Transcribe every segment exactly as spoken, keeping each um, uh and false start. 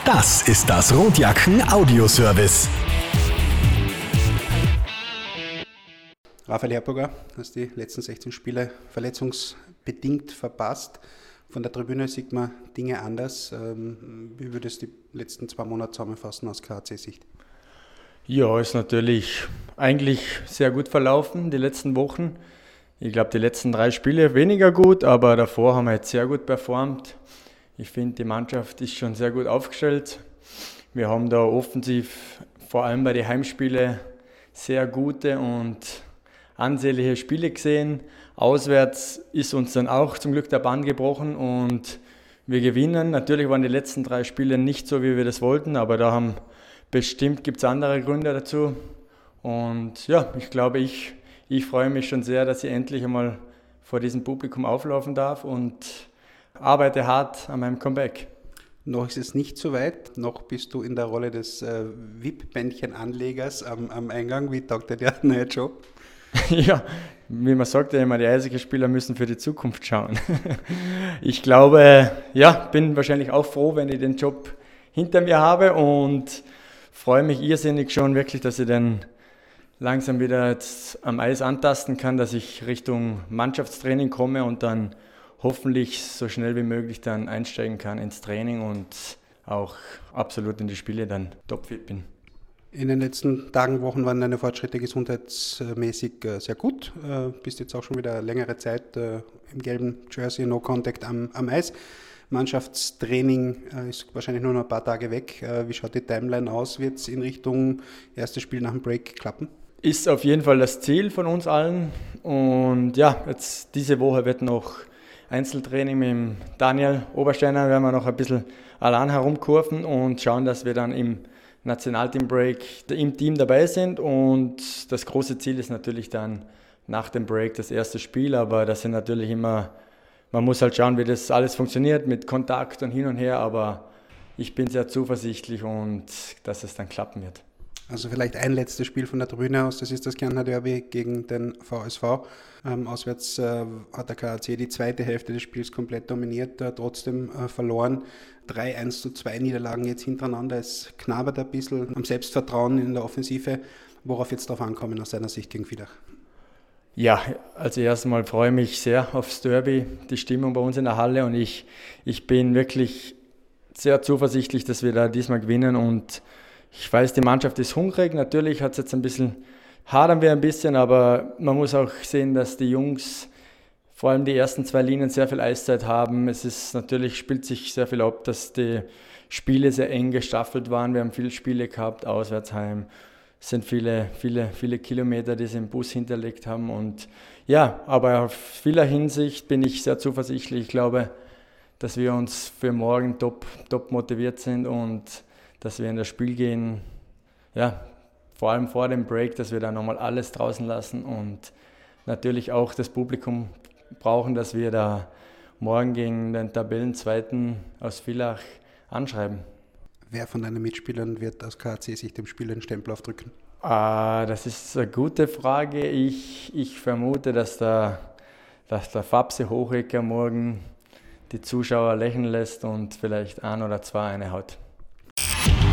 Das ist das Rotjacken Audioservice. Raphael Herburger, hast die letzten sechzehn Spiele verletzungsbedingt verpasst. Von der Tribüne sieht man Dinge anders. Wie würdest du die letzten zwei Monate zusammenfassen aus K A C-Sicht? Ja, ist natürlich eigentlich sehr gut verlaufen, die letzten Wochen. Ich glaube, die letzten drei Spiele weniger gut, aber davor haben wir jetzt sehr gut performt. Ich finde, die Mannschaft ist schon sehr gut aufgestellt. Wir haben da offensiv, vor allem bei den Heimspielen, sehr gute und ansehnliche Spiele gesehen. Auswärts ist uns dann auch zum Glück der Bann gebrochen und wir gewinnen. Natürlich waren die letzten drei Spiele nicht so, wie wir das wollten, aber da haben bestimmt gibt es andere Gründe dazu. Und ja, ich glaube, ich, ich freue mich schon sehr, dass ich endlich einmal vor diesem Publikum auflaufen darf und arbeite hart an meinem Comeback. Noch ist es nicht so weit, noch bist du in der Rolle des äh, V I P-Bändchen-Anlegers am, am Eingang. Wie taugt dir der neue Job? Ja, wie man sagt ja immer, die Eishockeyspieler müssen für die Zukunft schauen. Ich glaube, ja, bin wahrscheinlich auch froh, wenn ich den Job hinter mir habe und freue mich irrsinnig schon wirklich, dass ich dann langsam wieder jetzt am Eis antasten kann, dass ich Richtung Mannschaftstraining komme und dann hoffentlich so schnell wie möglich dann einsteigen kann ins Training und auch absolut in die Spiele dann topfit bin. In den letzten Tagen, Wochen waren deine Fortschritte gesundheitsmäßig sehr gut. Bist jetzt auch schon wieder längere Zeit im gelben Jersey, No Contact am, am Eis. Mannschaftstraining ist wahrscheinlich nur noch ein paar Tage weg. Wie schaut die Timeline aus? Wird es in Richtung erstes Spiel nach dem Break klappen? Ist auf jeden Fall das Ziel von uns allen. Und ja, jetzt diese Woche wird noch Einzeltraining mit dem Daniel Obersteiner. Werden wir noch ein bisschen allein herumkurven und schauen, dass wir dann im Nationalteam-Break im Team dabei sind. Und das große Ziel ist natürlich dann nach dem Break das erste Spiel. Aber das sind natürlich immer, man muss halt schauen, wie das alles funktioniert mit Kontakt und hin und her. Aber ich bin sehr zuversichtlich und dass es dann klappen wird. Also vielleicht ein letztes Spiel von der Tribüne aus, das ist das Kärntner Derby gegen den V S V. Ähm, auswärts äh, hat der K A C die zweite Hälfte des Spiels komplett dominiert, äh, trotzdem äh, verloren. drei eins zu zwei Niederlagen jetzt hintereinander. Es knabert ein bisschen am Selbstvertrauen in der Offensive. Worauf jetzt darauf ankommen aus seiner Sicht gegen Villach? Ja, also erst einmal freue ich mich sehr aufs Derby, die Stimmung bei uns in der Halle und ich, ich bin wirklich sehr zuversichtlich, dass wir da diesmal gewinnen und ich weiß, die Mannschaft ist hungrig, natürlich hat es jetzt ein bisschen, hadern wir ein bisschen, aber man muss auch sehen, dass die Jungs, vor allem die ersten zwei Linien, sehr viel Eiszeit haben. Es ist natürlich, spielt sich sehr viel ab, dass die Spiele sehr eng gestaffelt waren. Wir haben viele Spiele gehabt, Auswärtsheim. Es sind viele, viele, viele Kilometer, die sie im Bus hinterlegt haben. Und ja, aber auf vieler Hinsicht bin ich sehr zuversichtlich. Ich glaube, dass wir uns für morgen top, top motiviert sind und dass wir in das Spiel gehen, ja, vor allem vor dem Break, dass wir da nochmal alles draußen lassen und natürlich auch das Publikum brauchen, dass wir da morgen gegen den Tabellenzweiten aus Villach anschreiben. Wer von deinen Mitspielern wird aus K A C sich dem Spiel den Stempel aufdrücken? Ah, das ist eine gute Frage. Ich, ich vermute, dass der, dass der Fabse Hochecker morgen die Zuschauer lächeln lässt und vielleicht ein oder zwei eine haut.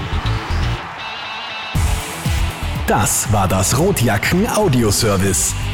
Das war das Rotjacken Audioservice.